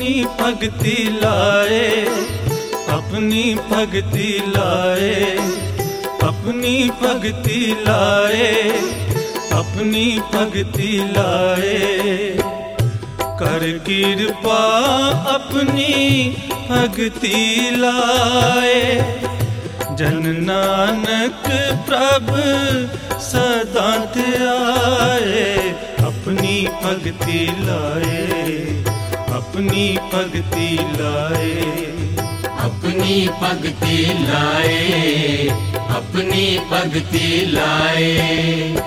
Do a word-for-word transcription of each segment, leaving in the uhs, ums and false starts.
अपनी भगति लाए, अपनी भगति लाए, अपनी भगति लाए, अपनी भगति लाए। कर कृपा अपनी भगति लाए, जन नानक प्रभु सदा ध्याए। अपनी भगति लाए, अपनी भगति लाए, अपनी भगति लाए, अपनी भगति लाए।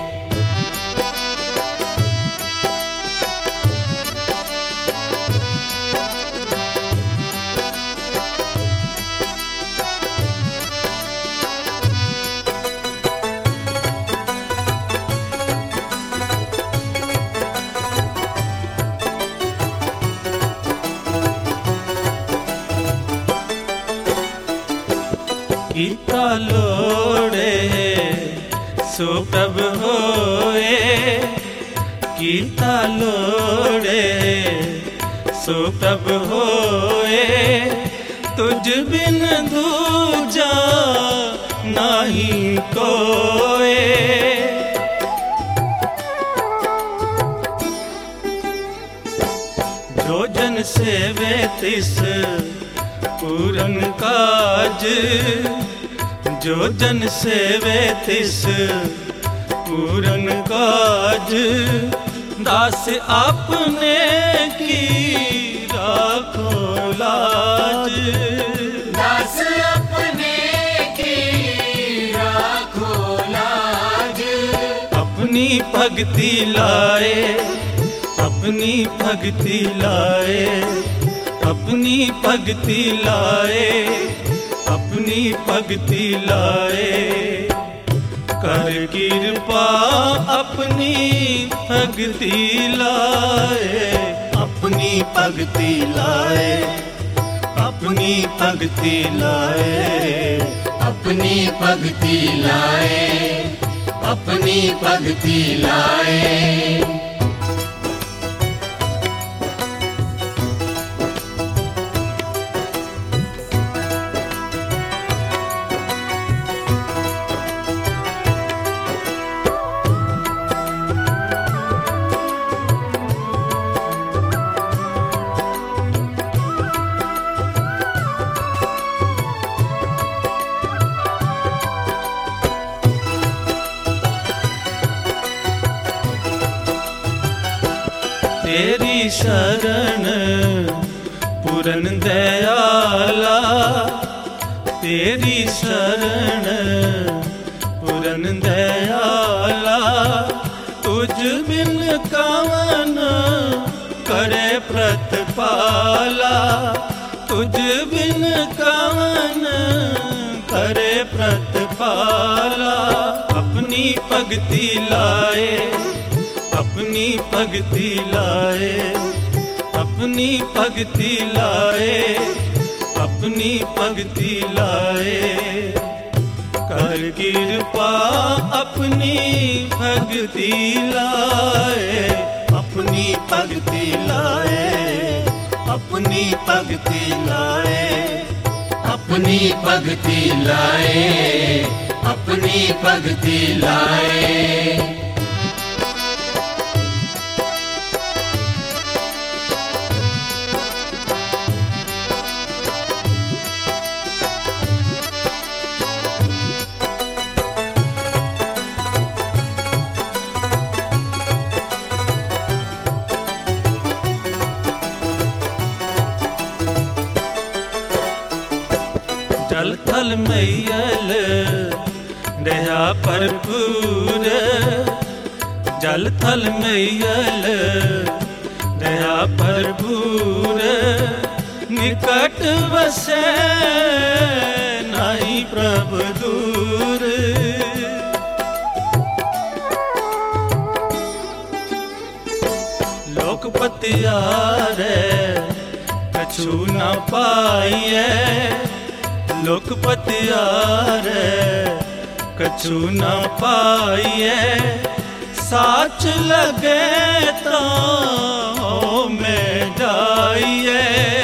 गीता लोड़े सो प्रभ होए, गीता लोड़े सो प्रभ होए। तुझ बिन दूजा नहीं कोए, जो जन सेवे तिस पूरन काज, जो जन सेवे तिस पूरन काज। दास आपने की राखो लाज, दास अपने की राखो लाज। अपनी भगति लाए, अपनी भगति लाए, अपनी भगति लाए, अपनी भगति लाए। कर कृपा अपनी भगति लाए, अपनी भगति लाए, अपनी भगति लाए, अपनी भगति लाए, अपनी भगति लाए। तेरी शरण पूरन दयाला, तेरी शरण पूरन दयाला। तुझ बिन कवन करे प्रतिपाला, तुझ बिन कवन करे प्रतिपाला। अपनी भगति लाए, अपनी भगति लाए, अपनी भगति लाए, अपनी भगति लाए। कर कृपा अपनी भगति लाए, अपनी भगति लाए, अपनी भगति लाए, अपनी भगति लाए, अपनी भगति लाए। जल थल मैयल दया भरपूर, जल थल मैयल दया भरपूर। निकट वसे नहीं प्रभु दूर, लोकपति यारे कछु न पाइए, लोकपति यारे कछु न पाइए। साच लगे तो में जाइए,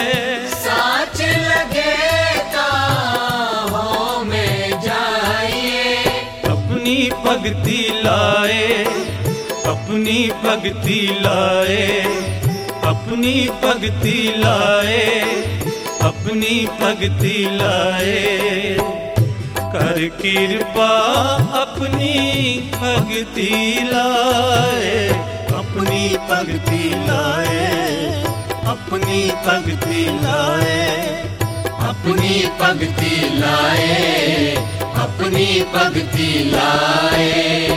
भक्ति लाए, अपनी भक्ति लाए, अपनी भक्ति लाए, अपनी भक्ति लाए। कर कृपा अपनी भक्ति लाए, अपनी भक्ति लाए, अपनी भक्ति लाए, अपनी भक्ति लाए, अपनी भक्ति लाए।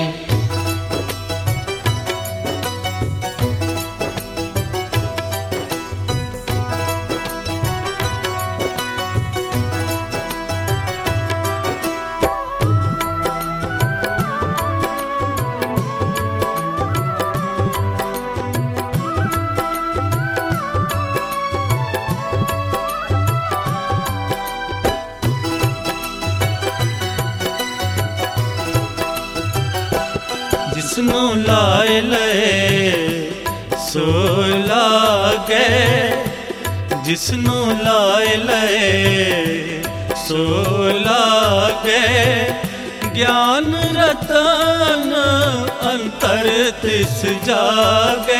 जिसनु लाए लए सो लागे, जिसनु लाए लए सो लागे। ज्ञान रतन अंतर तिस जागे,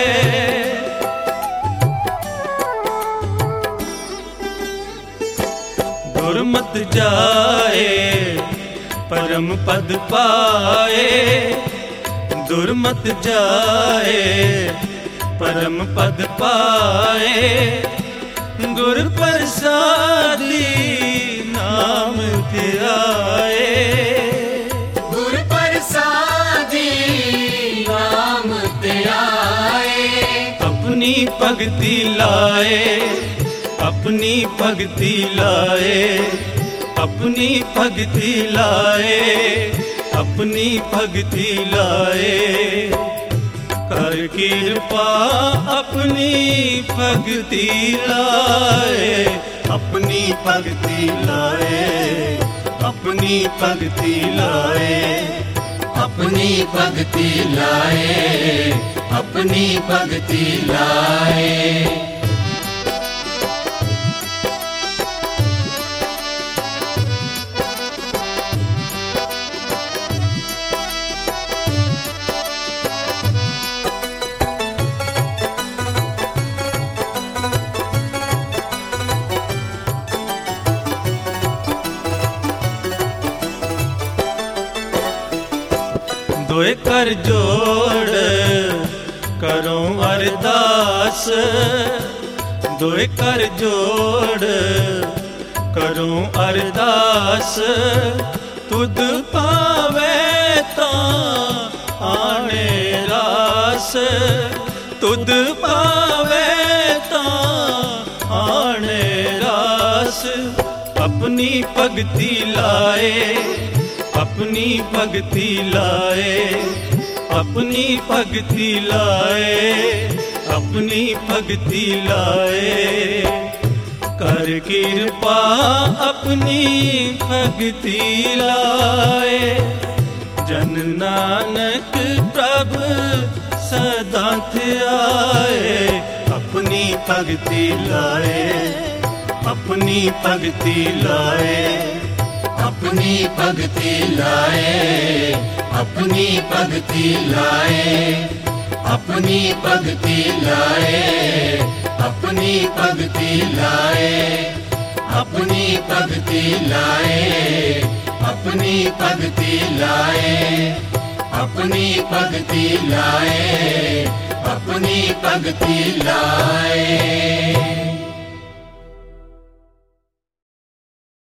दुर्मत जाए परम पद पाए, दुर्मत जाए परम पद पाए। गुर प्रसादी नाम धियाए, गुर प्रसादी नाम धियाए। अपनी भक्ति लाए, अपनी भक्ति लाए, अपनी भक्ति लाए, अपनी भक्ति लाए। कर कृपा अपनी भक्ति लाए, अपनी भक्ति लाए, अपनी भक्ति लाए, अपनी भक्ति लाए, अपनी भक्ति लाए। दोए कर जोड़ करो अरदास, दोए कर जोड़ करो अरदास। तुद पावे ता आने रास, तुद पावे ता आने रास। अपनी भक्ति लाए, अपनी भक्ति लाए, अपनी भक्ति लाए, अपनी भक्ति लाए। कर कृपा अपनी भक्ति लाए। जन नानक प्रभु सदा ध्याए, अपनी भक्ति लाए, अपनी भक्ति लाए, अपनी भक्ति लाए, अपनी भक्ति लाए, अपनी भक्ति लाए, अपनी भक्ति लाए, अपनी भक्ति लाए, अपनी भक्ति लाए, अपनी भक्ति लाए, अपनी भक्ति लाए।